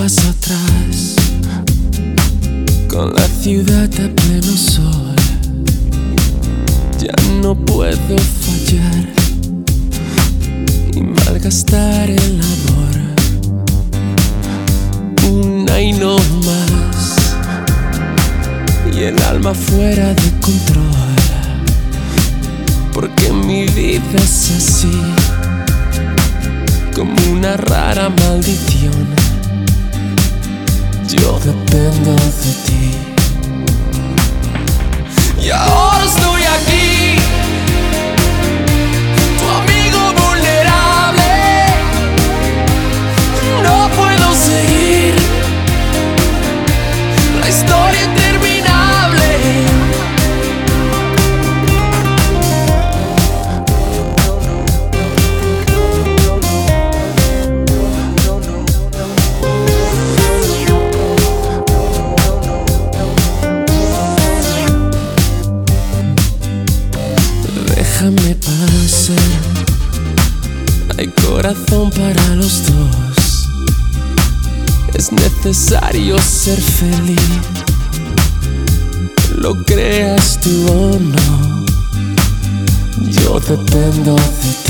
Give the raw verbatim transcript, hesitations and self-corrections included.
paso atrás, con la ciudad a pleno sol. Ya no puedo fallar y malgastar el amor. Una y no más, y el alma fuera de control, porque mi vida es así, como una rara maldición. Yo dependo de ti, y ahora estoy aquí, tu amigo vulnerable. No puedo seguir la historia interminable. Déjame pasar, hay corazón para los dos. Es necesario ser feliz, lo creas tú o no. Yo dependo de ti.